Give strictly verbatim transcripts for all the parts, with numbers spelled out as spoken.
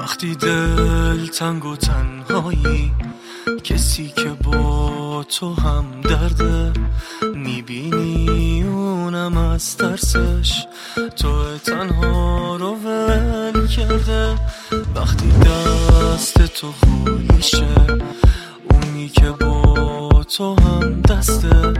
وقتی دل تنگ و تنهایی، کسی که با تو هم درده، میبینی اونم از ترسش تو تنها رو ول کرده. وقتی دست تو خالیشه، اونی که با تو هم دسته،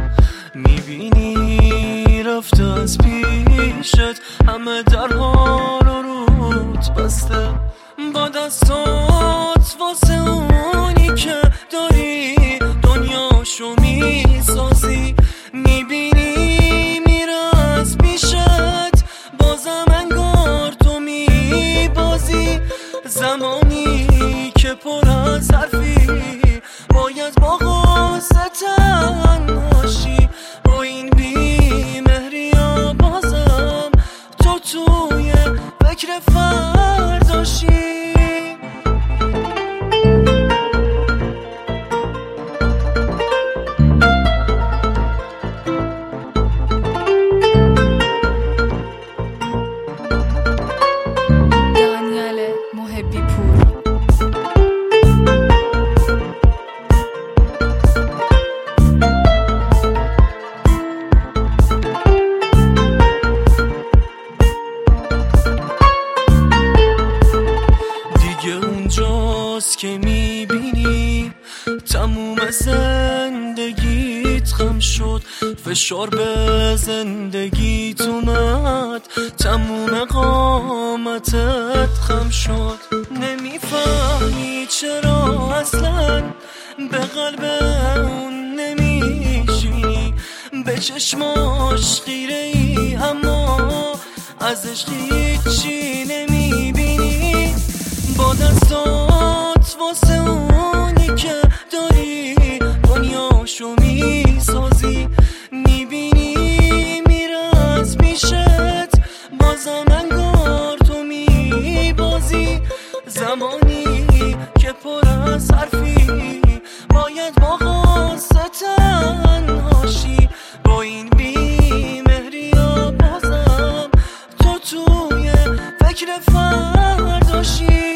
میبینی رفته از پیشت، همه درها رو روت بسته. با دستات واسه اونی که داری دنیاشو میسازی، میبینی میره از پیشت، بازم انگار تو میبازی. زمانی که پر از حرفی، باید با غصه تنهاشی. با این بیمهری ها بازم تو توی فکر فرداشی. اونجاست که میبینی تموم زندگیت خم شد، فشار به زندگیت اومد، تموم قامتت خم شد. نمیفهمی چرا اصلا به قلب اون نمیشینی، به چشماش خیره ای اما ازش هیچی نمیبینی. با دستات واسه اونی که داری دنیاشو میسازی، میبینی میره از پیشت، بازم انگار تو میبازی. زمانی که پر از حرفی، باید با غصه تنهاشی. با این بیمهری ها بازم تو توی فکر فرداشی.